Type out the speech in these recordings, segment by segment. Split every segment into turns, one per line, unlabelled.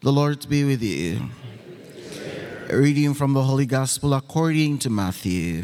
The Lord be with you. A reading from the Holy Gospel according to Matthew.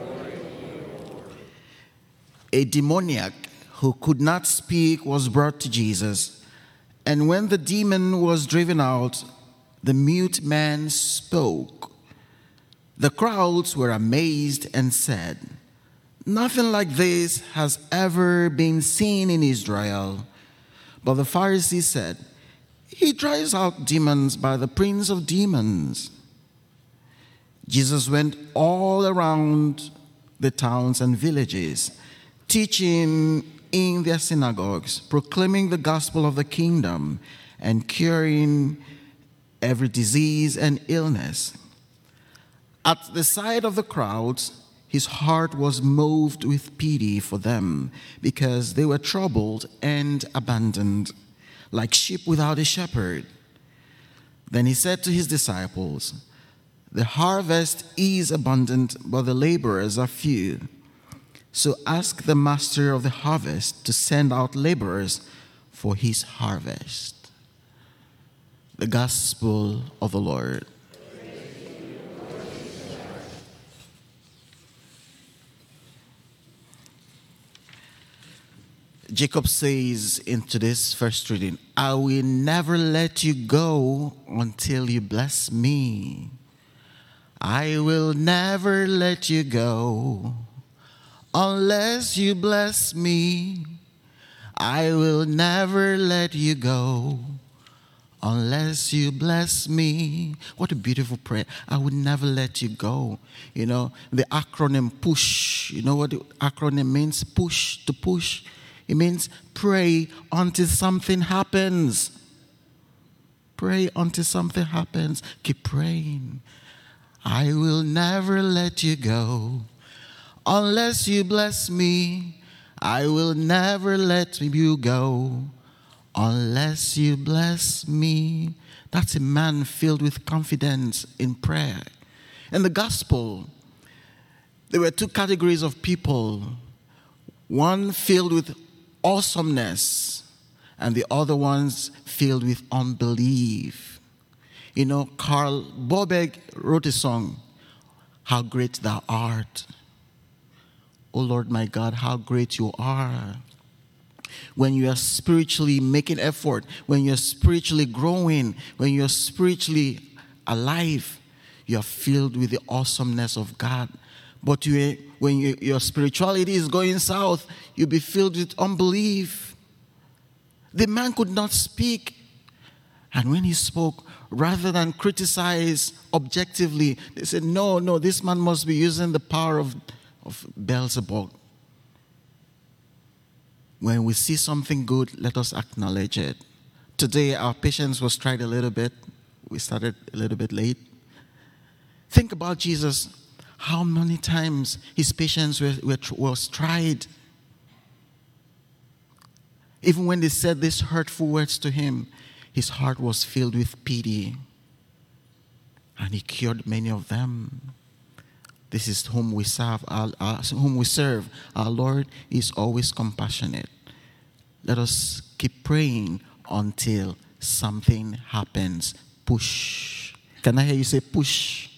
A demoniac who could not speak was brought to Jesus, and when the demon was driven out, the mute man spoke. The crowds were amazed and said, "Nothing like this has ever been seen in Israel." But the Pharisees said, "He drives out demons by the prince of demons." Jesus went all around the towns and villages, teaching in their synagogues, proclaiming the gospel of the kingdom, and curing every disease and illness. At the sight of the crowds, his heart was moved with pity for them, because they were troubled and abandoned, like sheep without a shepherd. Then he said to his disciples, "The harvest is abundant, but the laborers are few. So ask the master of the harvest to send out laborers for his harvest." The Gospel of the Lord. Jacob says in today's first reading, "I will never let you go until you bless me. I will never let you go unless you bless me. I will never let you go unless you bless me." What a beautiful prayer. I will never let you go. You know, the acronym PUSH. You know what the acronym means? Push, to push. It means pray until something happens. Pray until something happens. Keep praying. I will never let you go unless you bless me. I will never let you go unless you bless me. That's a man filled with confidence in prayer. In the gospel, there were two categories of people. One filled with awesomeness, and the other ones filled with unbelief. You know, Carl Boberg wrote a song, "How Great Thou Art." Oh Lord my God, how great you are. When you are spiritually making effort, when you're spiritually growing, when you're spiritually alive, you're filled with the awesomeness of God. But when your spirituality is going south, you'll be filled with unbelief. The man could not speak. And when he spoke, rather than criticize objectively, they said, no, this man must be using the power of Beelzebub. When we see something good, let us acknowledge it. Today, our patience was tried a little bit. We started a little bit late. Think about Jesus. How many times his patience was tried? Even when they said these hurtful words to him, his heart was filled with pity. And he cured many of them. This is whom we serve. Our Lord is always compassionate. Let us keep praying until something happens. Push. Can I hear you say push?